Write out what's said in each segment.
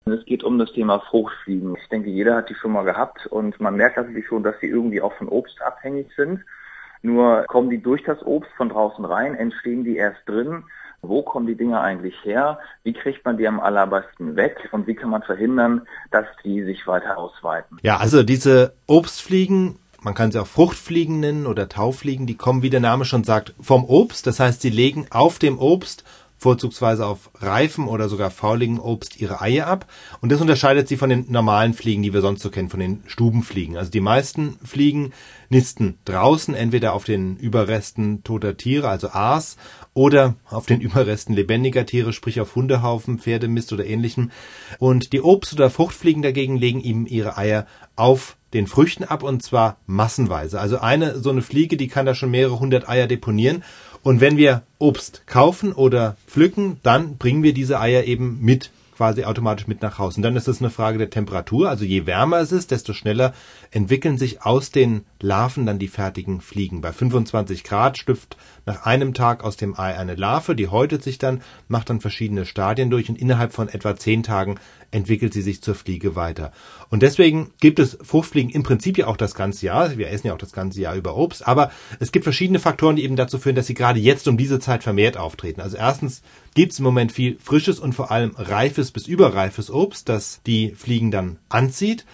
Es geht um das Thema Fruchtfliegen. Ich denke, jeder hat die schon mal gehabt und man merkt natürlich schon, dass sie irgendwie auch von Obst abhängig sind. Nur kommen die durch das Obst von draußen rein, entstehen die erst drin. Wo kommen die Dinger eigentlich her? Wie kriegt man die am allerbesten weg? Und wie kann man verhindern, dass die sich weiter ausweiten? Ja, also diese Obstfliegen, man kann sie auch Fruchtfliegen nennen oder Taufliegen, die kommen, wie der Name schon sagt, vom Obst. Das heißt, sie legen auf dem Obst, vorzugsweise auf reifem oder sogar fauligem Obst, ihre Eier ab. Und das unterscheidet sie von den normalen Fliegen, die wir sonst so kennen, von den Stubenfliegen. Also die meisten Fliegen nisten draußen, entweder auf den Überresten toter Tiere, also Aas, oder auf den Überresten lebendiger Tiere, sprich auf Hundehaufen, Pferdemist oder ähnlichem. Und die Obst- oder Fruchtfliegen dagegen legen eben ihre Eier auf den Früchten ab, und zwar massenweise. Also so eine Fliege, die kann da schon mehrere hundert Eier deponieren. Und wenn wir Obst kaufen oder pflücken, dann bringen wir diese Eier eben quasi automatisch mit nach Hause. Und dann ist es eine Frage der Temperatur. Also je wärmer es ist, desto schneller entwickeln sich aus den Larven dann die fertigen Fliegen. Bei 25 Grad schlüpft nach einem Tag aus dem Ei eine Larve, die häutet sich dann, macht dann verschiedene Stadien durch und innerhalb von etwa 10 Tagen entwickelt sie sich zur Fliege weiter. Und deswegen gibt es Fruchtfliegen im Prinzip ja auch das ganze Jahr. Wir essen ja auch das ganze Jahr über Obst. Aber es gibt verschiedene Faktoren, die eben dazu führen, dass sie gerade jetzt um diese Zeit vermehrt auftreten. Also erstens gibt es im Moment viel frisches und vor allem reifes bis überreifes Obst, das die Fliegen dann anzieht.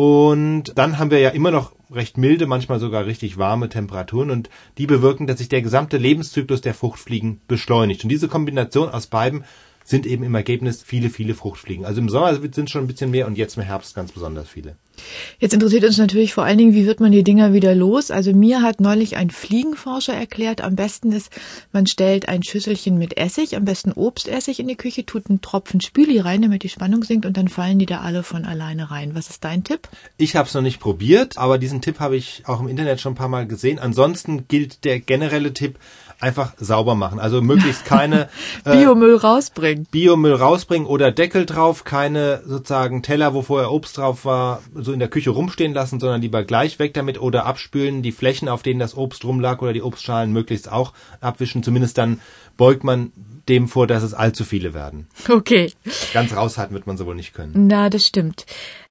Und dann haben wir ja immer noch recht milde, manchmal sogar richtig warme Temperaturen, und die bewirken, dass sich der gesamte Lebenszyklus der Fruchtfliegen beschleunigt. Und diese Kombination aus beiden sind eben im Ergebnis viele, viele Fruchtfliegen. Also im Sommer sind es schon ein bisschen mehr und jetzt im Herbst ganz besonders viele. Jetzt interessiert uns natürlich vor allen Dingen, wie wird man die Dinger wieder los? Also mir hat neulich ein Fliegenforscher erklärt, am besten ist, man stellt ein Schüsselchen mit Essig, am besten Obstessig in die Küche, tut einen Tropfen Spüli rein, damit die Spannung sinkt, und dann fallen die da alle von alleine rein. Was ist dein Tipp? Ich habe es noch nicht probiert, aber diesen Tipp habe ich auch im Internet schon ein paar Mal gesehen. Ansonsten gilt der generelle Tipp, einfach sauber machen. Also möglichst keine Biomüll rausbringen oder Deckel drauf, keine sozusagen Teller, wo vorher Obst drauf war, so in der Küche rumstehen lassen, sondern lieber gleich weg damit oder abspülen, die Flächen, auf denen das Obst rumlag oder die Obstschalen möglichst auch abwischen. Zumindest dann beugt man dem vor, dass es allzu viele werden. Okay. Ganz raushalten wird man sie wohl nicht können. Na, das stimmt.